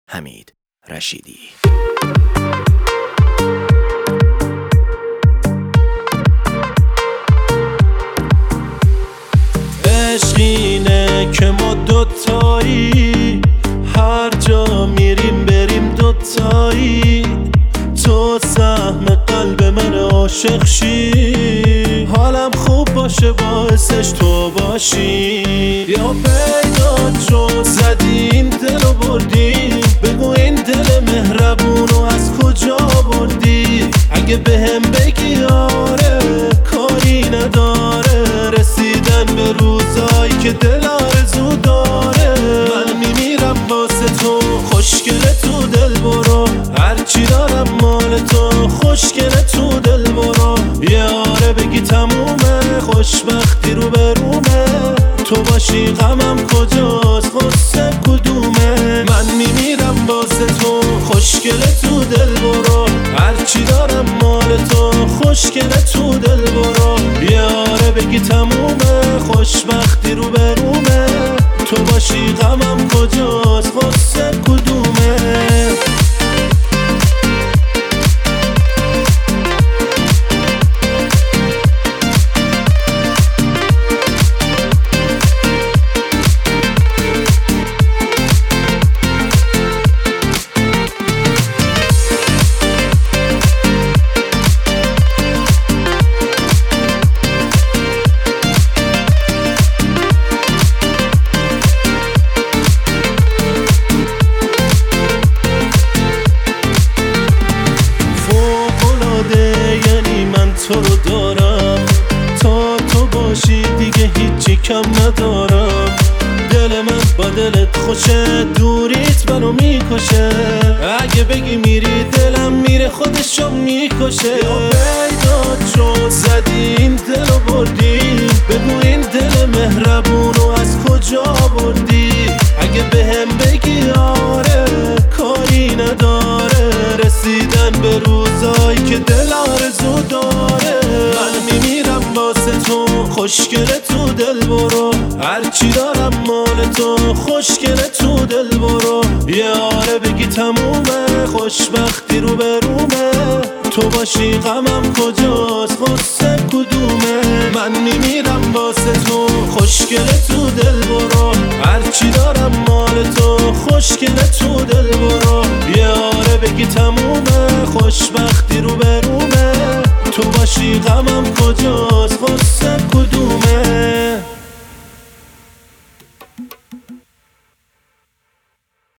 حمید رشیدی. عشق اینه که ما دوتایی، هر جا میریم بریم دوتایی. تو سهم قلب من عاشق شی، حالم خوب باشه باعثش تو باشی. یا پیدا شد زدیم دلو بردیم، بگو این دل مهربونو از کجا بردی؟ اگه بهم بگی آره کاری نداره، رسیدن به روزایی که دل آرزو داره. من میمیرم واسه تو خوشگله تو دل برو، هرچی دارم مال تو خوشگله تو دل برو. یه آره بگی تمومه، خوشبختی رو برومه، تو باشی غمم کجاست غصه کدومه؟ من میمیرم واسه تو خوشگله تو دل برو، هرچی دارم مال تو خوشگله تو دل برو. یه آره بگی تمومه، خوشبختی رو برومه، تو باشی غمم کجاست غصه کدومه؟ تو رو دارم، تا تو باشی دیگه هیچی کم ندارم. دل من با دلت خوشه، دوریت منو میکشه. اگه بگی میری دلم میره خودشو میکشه. یا پیدا شد زدیم دلو بردیم، بگو این دل مهربونو از کجا بردی؟ اگه بهم بگی آره کاری نداره، رسیدن به روزایی که دل آرزو داره. من میمیرم واسه تو خوشگله تو دل برو، هرچی دارم مال تو خوشگله تو دل برو. یه آره بگی تمومه، خوشبختی رو برومه، تو باشی غمم کجاست غصه کدومه؟ من میمیرم واسه تو خوشگله تو دل برو، هرچی دارم مال تو خوشگله تو دل برو. یه آره بگی تمومه، خوشبختی رو برومه، تو باشی غمم کجاست غصه کدومه؟